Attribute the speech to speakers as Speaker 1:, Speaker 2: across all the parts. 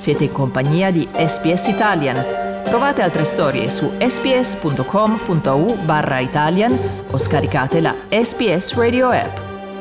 Speaker 1: Siete in compagnia di SBS Italian. Trovate altre storie su sbs.com.au/Italian o scaricate la SBS Radio app.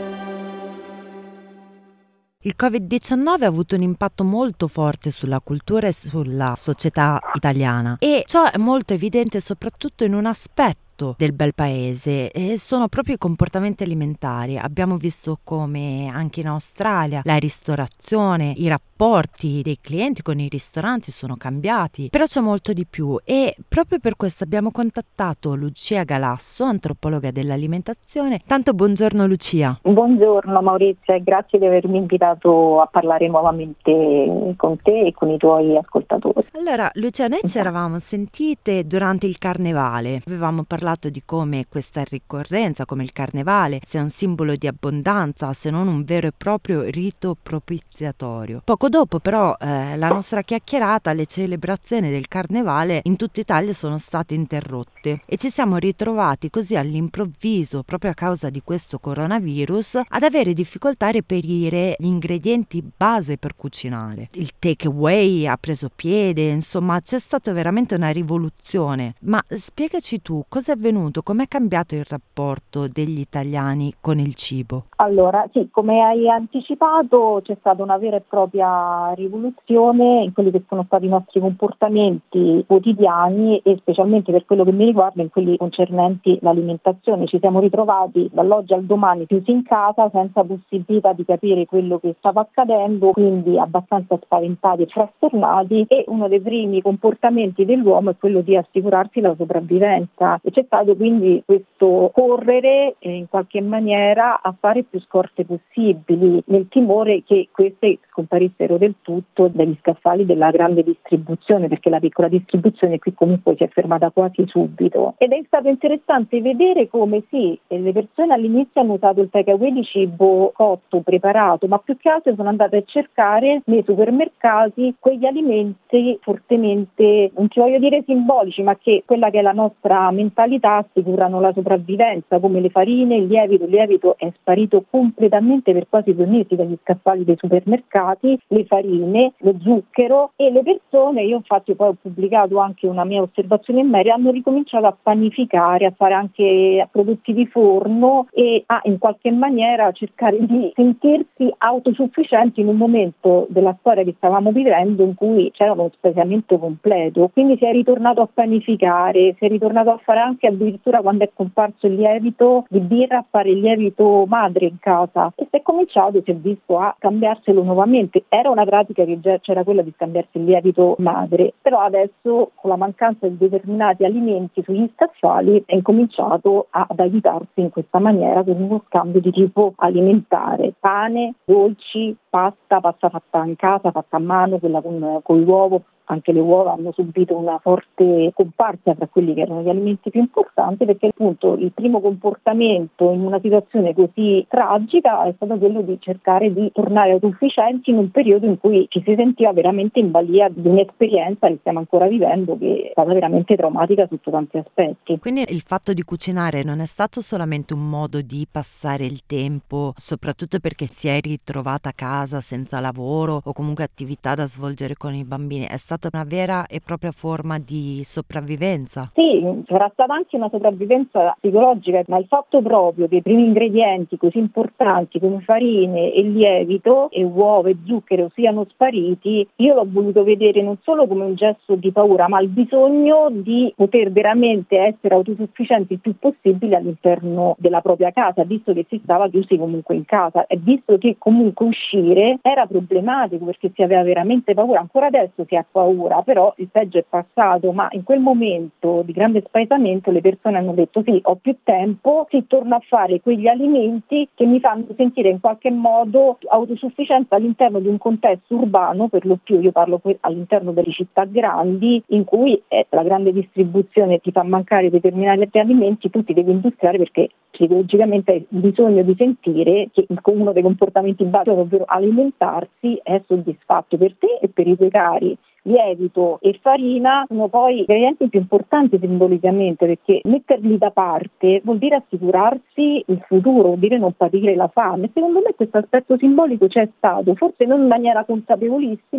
Speaker 2: Il Covid-19 ha avuto un impatto molto forte sulla cultura e sulla società italiana, e ciò è molto evidente soprattutto in un aspetto del bel paese, e sono proprio i comportamenti alimentari. Abbiamo visto come anche in Australia la ristorazione, i rapporti dei clienti con i ristoranti sono cambiati, però c'è molto di più, e proprio per questo abbiamo contattato Lucia Galasso, antropologa dell'alimentazione. Tanto buongiorno Lucia.
Speaker 3: Buongiorno Maurizio e grazie di avermi invitato a parlare nuovamente con te e con i tuoi ascoltatori.
Speaker 2: Allora Lucia, noi ci eravamo sentite durante il carnevale, avevamo parlato di come questa ricorrenza, come il carnevale, sia un simbolo di abbondanza, se non un vero e proprio rito propiziatorio. Poco dopo però la nostra chiacchierata, le celebrazioni del carnevale in tutta Italia sono state interrotte e ci siamo ritrovati così all'improvviso, proprio a causa di questo coronavirus, ad avere difficoltà a reperire gli ingredienti base per cucinare. Il takeaway ha preso piede, insomma c'è stata veramente una rivoluzione. Ma spiegaci tu, cosa è avvenuto, com'è cambiato il rapporto degli italiani con il cibo?
Speaker 3: Allora, sì, come hai anticipato c'è stata una vera e propria rivoluzione in quelli che sono stati i nostri comportamenti quotidiani e specialmente per quello che mi riguarda in quelli concernenti l'alimentazione. Ci siamo ritrovati dall'oggi al domani chiusi in casa senza possibilità di capire quello che stava accadendo, quindi abbastanza spaventati e frastornati, e uno dei primi comportamenti dell'uomo è quello di assicurarsi la sopravvivenza. E c'è stato quindi questo correre in qualche maniera a fare più scorte possibili, nel timore che queste scomparissero del tutto dagli scaffali della grande distribuzione, perché la piccola distribuzione qui comunque si è fermata quasi subito. Ed è stato interessante vedere come sì, le persone all'inizio hanno usato il takeaway di cibo cotto, preparato, ma più che altro sono andate a cercare nei supermercati quegli alimenti fortemente, non ti voglio dire simbolici, ma che quella che è la nostra mentalità assicurano la sopravvivenza, come le farine, il lievito. Il lievito è sparito completamente per quasi 2 mesi dagli scaffali dei supermercati, le farine, lo zucchero, e le persone, io infatti poi ho pubblicato anche una mia osservazione in merito, hanno ricominciato a panificare, a fare anche prodotti di forno e a in qualche maniera cercare di sentirsi autosufficienti in un momento della storia che stavamo vivendo in cui c'era uno spaesamento completo. Quindi si è ritornato a panificare, si è ritornato a fare anche addirittura, quando è comparso il lievito di birra, a fare il lievito madre in casa, e si è cominciato, si è visto, a cambiarselo nuovamente. Era una pratica che già c'era, quella di scambiarsi il lievito madre, però adesso con la mancanza di determinati alimenti sugli scaffali è incominciato ad aiutarsi in questa maniera con uno scambio di tipo alimentare: pane, dolci, pasta fatta in casa, fatta a mano, quella con l'uovo. Anche le uova hanno subito una forte comparsa tra quelli che erano gli alimenti più importanti, perché appunto il primo comportamento in una situazione così tragica è stato quello di cercare di tornare autosufficienti in un periodo in cui ci si sentiva veramente in balia di un'esperienza che stiamo ancora vivendo, che è stata veramente traumatica sotto tanti aspetti.
Speaker 2: Quindi il fatto di cucinare non è stato solamente un modo di passare il tempo, soprattutto perché si è ritrovata a casa senza lavoro o comunque attività da svolgere con i bambini, è stata una vera e propria forma di sopravvivenza?
Speaker 3: Sì, sarà stata anche una sopravvivenza psicologica, ma il fatto proprio che i primi ingredienti così importanti come farine e lievito e uova e zucchero siano spariti, io l'ho voluto vedere non solo come un gesto di paura, ma il bisogno di poter veramente essere autosufficienti il più possibile all'interno della propria casa, visto che si stava chiusi comunque in casa e visto che comunque uscire era problematico, perché si aveva veramente paura. Ancora adesso si ha paura, però il peggio è passato, ma in quel momento di grande spaesamento le persone hanno detto sì, ho più tempo, si torna a fare quegli alimenti che mi fanno sentire in qualche modo autosufficiente all'interno di un contesto urbano, per lo più io parlo all'interno delle città grandi, in cui la grande distribuzione ti fa mancare determinati alimenti, tu ti devi industriare perché psicologicamente hai bisogno di sentire che uno dei comportamenti basici, ovvero alimentarsi, è soddisfatto per te e per i tuoi cari. Lievito e farina sono poi ingredienti più importanti simbolicamente, perché metterli da parte vuol dire assicurarsi il futuro, vuol dire non patire la fame. Secondo me questo aspetto simbolico c'è stato, forse non in maniera consapevolissima,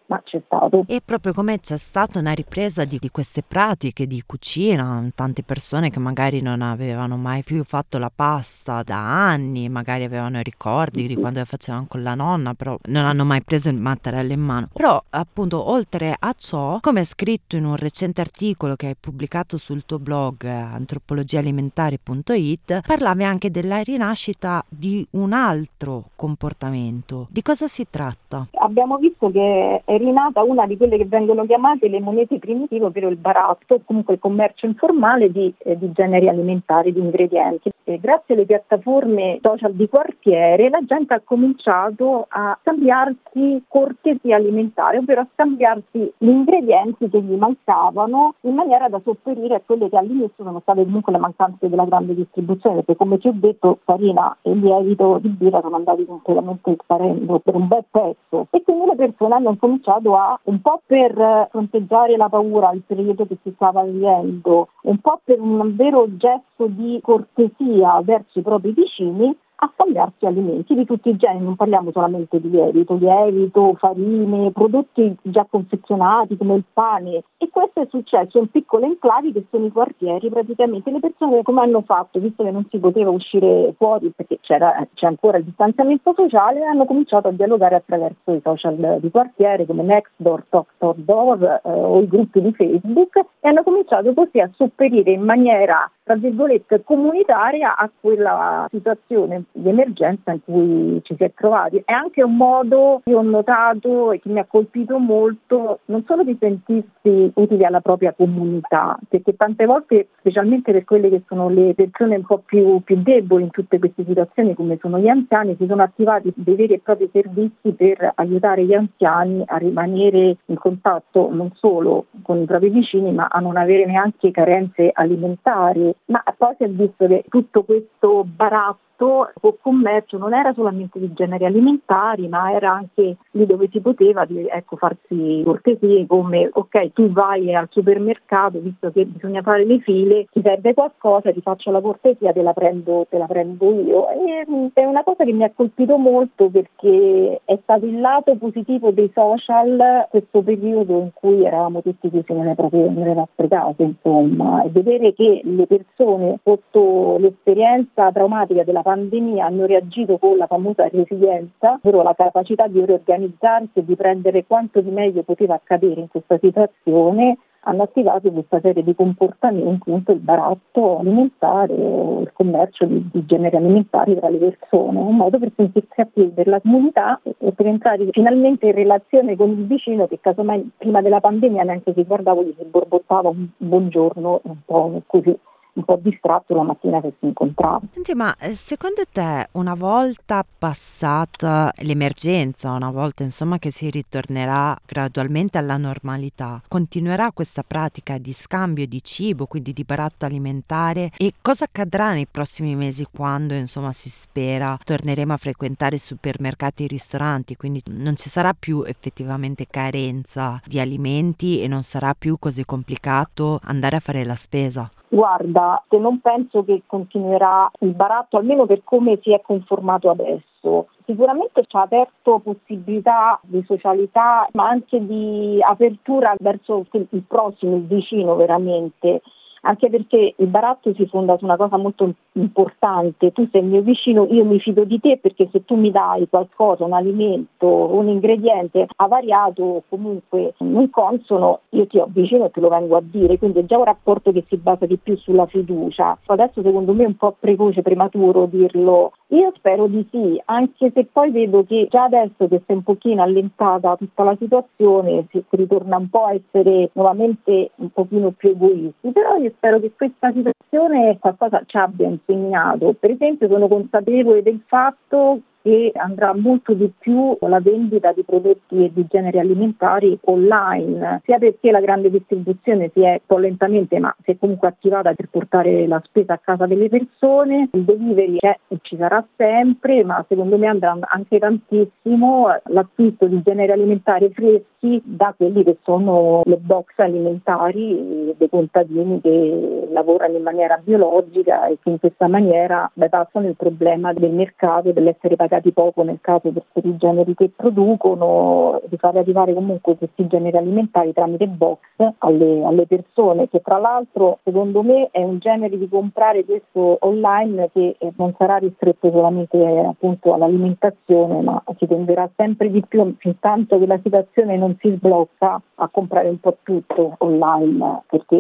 Speaker 3: ma c'è stato.
Speaker 2: E proprio come c'è stata una ripresa di queste pratiche di cucina, tante persone che magari non avevano mai più fatto la pasta da anni, magari avevano i ricordi di quando le facevano con la nonna, però non hanno mai preso il mattarello in mano. Però appunto oltre a ciò, come è scritto in un recente articolo che hai pubblicato sul tuo blog antropologiaalimentare.it, parlavi anche della rinascita di un altro comportamento. Di cosa si tratta?
Speaker 3: Abbiamo visto che è rinata una di quelle che vengono chiamate le monete primitive, ovvero il baratto, comunque il commercio informale di generi alimentari, di ingredienti. E grazie alle piattaforme social di quartiere la gente ha cominciato a scambiarsi cortesie alimentari, ovvero a scambiarsi gli ingredienti che gli mancavano in maniera da sopperire a quelle che all'inizio sono state comunque le mancanze della grande distribuzione, perché come ti ho detto farina e lievito di birra sono andati completamente sparendo per un bel pezzo, e quindi le persone hanno cominciato a, un po' per fronteggiare la paura, il periodo che si stava vivendo, un po' per un vero gesto di cortesia verso i propri vicini, a scambiarsi alimenti di tutti i generi. Non parliamo solamente di lievito, farine, prodotti già confezionati come il pane, e questo è successo in piccole enclavi che sono i quartieri. Praticamente le persone come hanno fatto, visto che non si poteva uscire fuori perché c'è ancora il distanziamento sociale, hanno cominciato a dialogare attraverso i social di quartiere come Nextdoor, TalkTalkDoor o i gruppi di Facebook, e hanno cominciato così a sopperire in maniera, tra virgolette, comunitaria a quella situazione di emergenza in cui ci si è trovati. È anche un modo, io ho notato e che mi ha colpito molto, non solo di sentirsi utili alla propria comunità, perché tante volte, specialmente per quelle che sono le persone un po' più deboli in tutte queste situazioni, come sono gli anziani, si sono attivati dei veri e propri servizi per aiutare gli anziani a rimanere in contatto non solo con i propri vicini, ma a non avere neanche carenze alimentari. Ma poi si è visto che tutto questo baratto o commercio non era solamente di generi alimentari, ma era anche lì dove si poteva farsi cortesie, come ok, tu vai al supermercato, visto che bisogna fare le file, ti serve qualcosa, ti faccio la cortesia, te la prendo io. E è una cosa che mi ha colpito molto, perché è stato il lato positivo dei social questo periodo in cui eravamo tutti chiusi nelle nostre case, insomma, e vedere che le persone sotto l'esperienza traumatica della pandemia hanno reagito con la famosa resilienza, ovvero la capacità di riorganizzarsi e di prendere quanto di meglio poteva accadere in questa situazione, hanno attivato questa serie di comportamenti, appunto il baratto alimentare o il commercio di generi alimentari tra le persone, un modo per sentirsi attivi per la comunità e per entrare finalmente in relazione con il vicino che casomai prima della pandemia neanche si guardava, gli si borbottava un buongiorno, un po' così, un po' distratto la mattina che si incontrava.
Speaker 2: Senti, ma secondo te una volta passata l'emergenza, una volta insomma che si ritornerà gradualmente alla normalità, continuerà questa pratica di scambio di cibo, quindi di baratto alimentare, e cosa accadrà nei prossimi mesi quando insomma si spera torneremo a frequentare supermercati e ristoranti, quindi non ci sarà più effettivamente carenza di alimenti e non sarà più così complicato andare a fare la spesa?
Speaker 3: Guarda, se non penso che continuerà il baratto, almeno per come si è conformato adesso. Sicuramente ci ha aperto possibilità di socialità, ma anche di apertura verso il prossimo, il vicino veramente. Anche perché il baratto si fonda su una cosa molto importante: tu sei il mio vicino, io mi fido di te, perché se tu mi dai qualcosa, un alimento, un ingrediente avariato o comunque non consono, io ti avvicino e te lo vengo a dire, quindi è già un rapporto che si basa di più sulla fiducia. Adesso secondo me è un po' precoce, prematuro dirlo. Io spero di sì, anche se poi vedo che già adesso che si è un pochino allentata tutta la situazione, si ritorna un po' a essere nuovamente un pochino più egoisti, però io spero che questa situazione qualcosa ci abbia insegnato. Per esempio sono consapevole del fatto che andrà molto di più la vendita di prodotti e di generi alimentari online, sia perché la grande distribuzione si è un po' lentamente, ma si è comunque attivata per portare la spesa a casa delle persone. Il delivery c'è e ci sarà sempre, ma secondo me andrà anche tantissimo l'acquisto di generi alimentari freschi da quelli che sono le box alimentari dei contadini che lavorano in maniera biologica e che in questa maniera bypassano il problema del mercato, dell'essere pagati pagati poco nel caso per i generi che producono, di fare arrivare comunque questi generi alimentari tramite box alle persone, che tra l'altro secondo me è un genere di comprare questo online che non sarà ristretto solamente appunto all'alimentazione, ma si tenderà sempre di più, fin tanto che la situazione non si sblocca, a comprare un po' tutto online,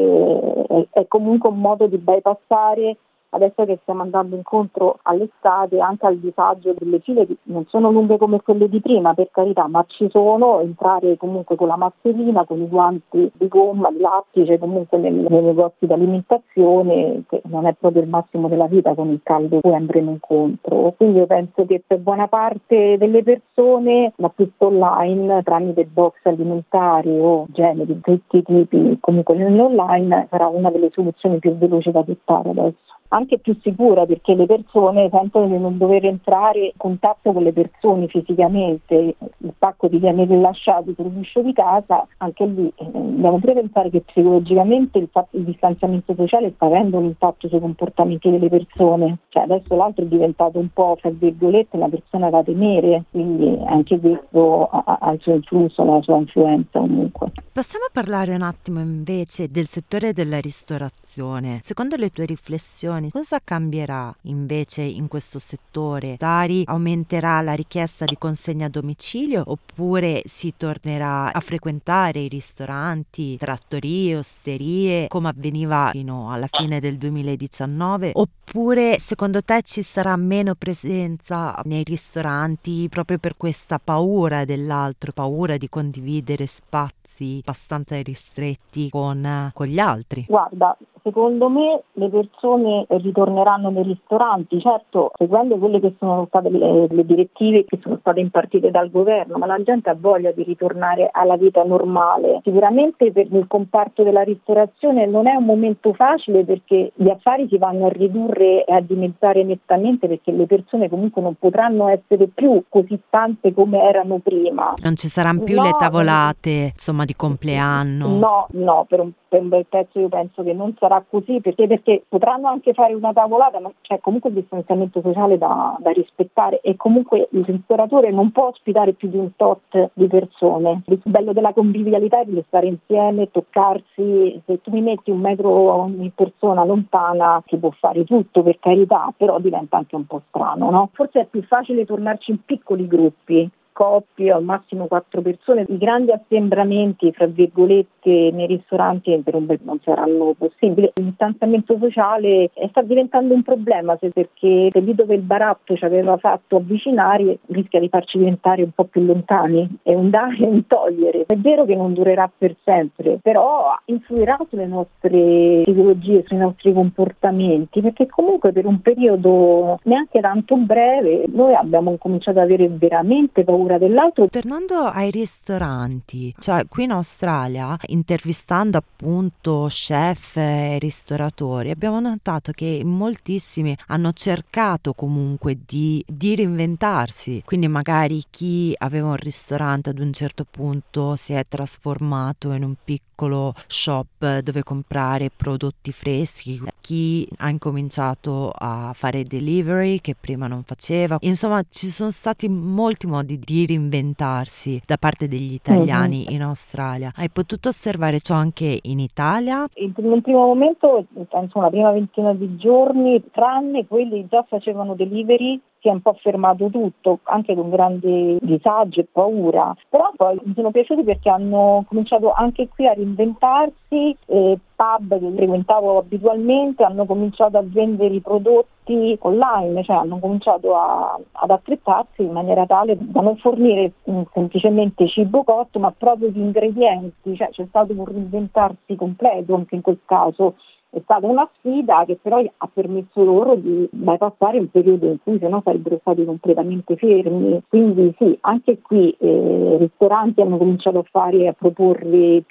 Speaker 3: perché è comunque un modo di bypassare, adesso che stiamo andando incontro all'estate, anche al disagio delle file che non sono lunghe come quelle di prima, per carità, ma ci sono, entrare comunque con la mascherina, con i guanti di gomma, di lattice, comunque nei negozi di alimentazione, che non è proprio il massimo della vita con il caldo che andremo incontro. Quindi io penso che per buona parte delle persone l'acquisto online tramite box alimentari o generi di tutti i tipi, comunque nell'online, sarà una delle soluzioni più veloci da adottare adesso. Anche più sicura, perché le persone sentono di non dover entrare in contatto con le persone fisicamente, il pacco ti viene rilasciato sull'uscio di casa, anche lì dobbiamo pure pensare che psicologicamente il distanziamento sociale sta avendo un impatto sui comportamenti delle persone, cioè adesso l'altro è diventato un po', fra virgolette, una persona da temere, quindi anche questo ha il suo influsso, la sua influenza comunque.
Speaker 2: Possiamo parlare un attimo invece del settore della ristorazione. Secondo le tue riflessioni, cosa cambierà invece in questo settore? Aumenterà la richiesta di consegna a domicilio oppure si tornerà a frequentare i ristoranti, trattorie, osterie come avveniva fino alla fine del 2019? Oppure secondo te ci sarà meno presenza nei ristoranti proprio per questa paura dell'altro, paura di condividere spazi abbastanza ristretti con gli altri?
Speaker 3: Guarda, secondo me le persone ritorneranno nei ristoranti, certo seguendo quelle che sono state le direttive che sono state impartite dal governo, ma la gente ha voglia di ritornare alla vita normale. Sicuramente per il comparto della ristorazione non è un momento facile, perché gli affari si vanno a ridurre e a dimezzare nettamente, perché le persone comunque non potranno essere più così tante come erano prima.
Speaker 2: Non ci saranno più le tavolate, insomma, di compleanno?
Speaker 3: No, per un bel pezzo io penso che non sarà così, perché potranno anche fare una tavolata, ma c'è comunque il distanziamento sociale da rispettare, e comunque il ristoratore non può ospitare più di un tot di persone. Il bello della convivialità è di stare insieme, toccarsi. Se tu mi metti 1 metro ogni persona lontana si può fare tutto, per carità, però diventa anche un po' strano, no? Forse è più facile tornarci in piccoli gruppi, coppie, al massimo 4 persone. I grandi assembramenti, fra virgolette, nei ristoranti per un bel non saranno possibili. Il distanziamento sociale sta diventando un problema, perché lì dove il baratto ci aveva fatto avvicinare rischia di farci diventare un po' più lontani. È un dare e un togliere. È vero che non durerà per sempre, però influirà sulle nostre psicologie, sui nostri comportamenti, perché comunque per un periodo neanche tanto breve noi abbiamo cominciato ad avere veramente paura dell'altro.
Speaker 2: Tornando ai ristoranti, cioè qui in Australia, intervistando appunto chef e ristoratori, abbiamo notato che moltissimi hanno cercato comunque di reinventarsi, quindi magari chi aveva un ristorante ad un certo punto si è trasformato in un piccolo shop dove comprare prodotti freschi, chi ha incominciato a fare delivery che prima non faceva. Insomma, ci sono stati molti modi di reinventarsi da parte degli italiani in Australia. Hai potuto osservare ciò anche in Italia?
Speaker 3: In un primo momento, penso una prima ventina di giorni, tranne quelli già facevano delivery, si è un po' fermato tutto, anche con grande disagio e paura, però poi mi sono piaciuti perché hanno cominciato anche qui a reinventarsi. Pub che frequentavo abitualmente hanno cominciato a vendere i prodotti online, cioè hanno cominciato ad attrezzarsi in maniera tale da non fornire semplicemente cibo cotto, ma proprio gli ingredienti, cioè c'è stato un reinventarsi completo anche in quel caso. È stata una sfida che però ha permesso loro di bypassare un periodo in cui sennò sarebbero stati completamente fermi. Quindi sì, anche qui ristoranti hanno cominciato a proporre piatti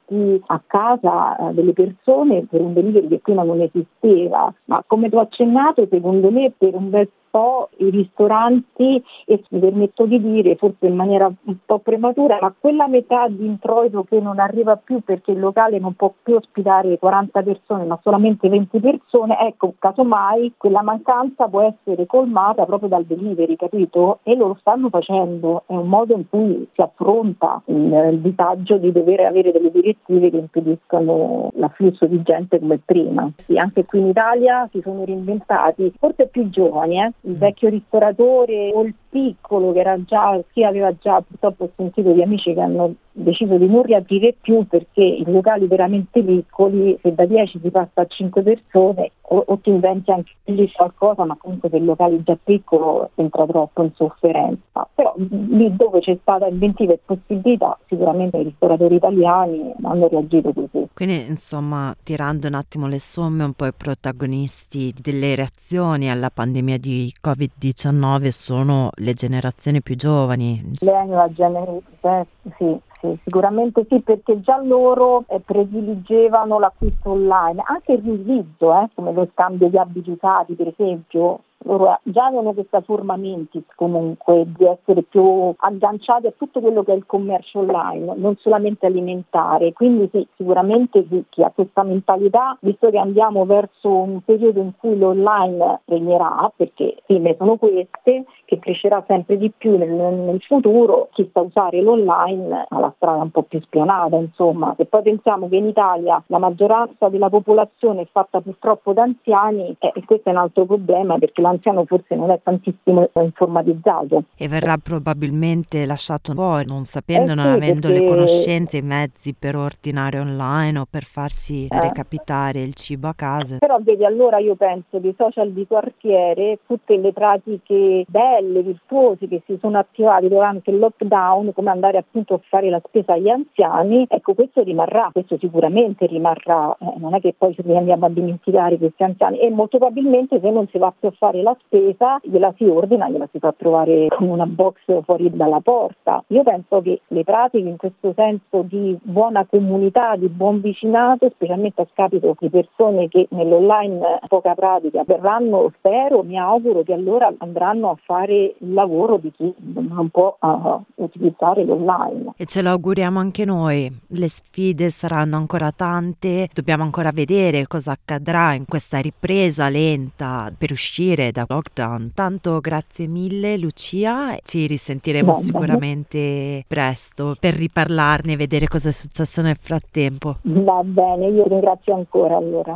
Speaker 3: porti a casa delle persone per un delivery che prima non esisteva. Ma come ti ho accennato, secondo me per un bel po' i ristoranti, e mi permetto di dire forse in maniera un po' prematura, ma quella metà di introito che non arriva più perché il locale non può più ospitare 40 persone ma solamente 20 persone, ecco, casomai quella mancanza può essere colmata proprio dal delivery, capito? E lo stanno facendo, è un modo in cui si affronta il disagio di dover avere delle direttive che impediscono l'afflusso di gente come prima. Sì, anche qui in Italia si sono reinventati, forse più giovani, il vecchio ristoratore o il piccolo che era già, chi aveva già, purtroppo ho sentito di amici che hanno deciso di non riaprire più perché i locali veramente piccoli, se da 10 si passa a 5 persone o ti inventi anche lì qualcosa, ma comunque se il locale è già piccolo entra troppo in sofferenza. Però lì dove c'è stata inventiva e possibilità, sicuramente i ristoratori italiani hanno reagito così.
Speaker 2: Quindi insomma, tirando un attimo le somme, un po' i protagonisti delle reazioni alla pandemia di Covid-19 sono le generazioni più giovani.
Speaker 3: La generazione, sì, sicuramente sì, perché già loro prediligevano l'acquisto online, anche il riutilizzo, come lo scambio di abiti usati per esempio. Loro già hanno questa forma mentis comunque di essere più agganciati a tutto quello che è il commercio online, non solamente alimentare. Quindi sì, sicuramente sì, chi ha questa mentalità, visto che andiamo verso un periodo in cui l'online regnerà, perché ne sono queste, che crescerà sempre di più nel futuro, chi sa usare l'online ha la strada un po' più spionata, insomma. Se poi pensiamo che in Italia la maggioranza della popolazione è fatta purtroppo da anziani, e questo è un altro problema perché l'anziano forse non è tantissimo informatizzato.
Speaker 2: E verrà probabilmente lasciato fuori, non sapendo, non
Speaker 3: Sì,
Speaker 2: avendo
Speaker 3: perché
Speaker 2: le conoscenze, i mezzi per ordinare online o per farsi recapitare il cibo a casa.
Speaker 3: Però vedi, allora io penso che i social di quartiere, tutte le pratiche belle, virtuose che si sono attivate durante il lockdown, come andare appunto a fare la spesa agli anziani, ecco, questo rimarrà, questo sicuramente rimarrà, non è che poi ci andiamo a dimenticare questi anziani, e molto probabilmente se non si va più a fare la spesa gliela si ordina, gliela si fa trovare con una box fuori dalla porta. Io penso che le pratiche in questo senso di buona comunità, di buon vicinato, specialmente a scapito di persone che nell'online poca pratica, verranno, spero, mi auguro che allora andranno a fare il lavoro di chi non può utilizzare l'online.
Speaker 2: E ce lo auguriamo anche noi. Le sfide saranno ancora tante, dobbiamo ancora vedere cosa accadrà in questa ripresa lenta per uscire da lockdown. Tanto grazie mille Lucia, ci risentiremo sicuramente presto per riparlarne e vedere cosa è successo nel frattempo.
Speaker 3: Va bene, io ringrazio ancora allora.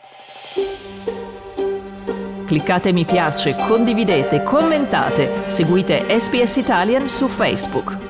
Speaker 1: Cliccate mi piace, condividete, commentate, seguite SBS Italian su Facebook.